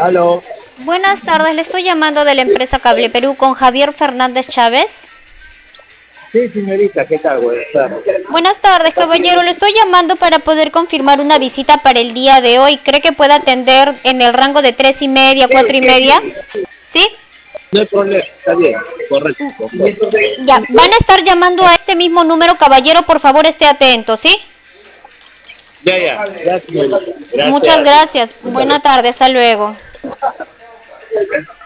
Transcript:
Aló. Buenas tardes, le estoy llamando de la empresa Cable Perú con Javier Fernández Chávez. Sí, señorita, ¿qué tal? Buenas tardes. Buenas tardes, caballero. Le estoy llamando para poder confirmar una visita para el día de hoy. ¿Cree que pueda atender en el rango de 3:30, Sí, 4:30? sí, sí. ¿Sí? No hay problema, está bien, correcto. Ya, van a estar llamando a este mismo número, caballero. Por favor, esté atento, ¿sí? Ya, señorita. Muchas Gracias. gracias. Buena tarde, hasta luego.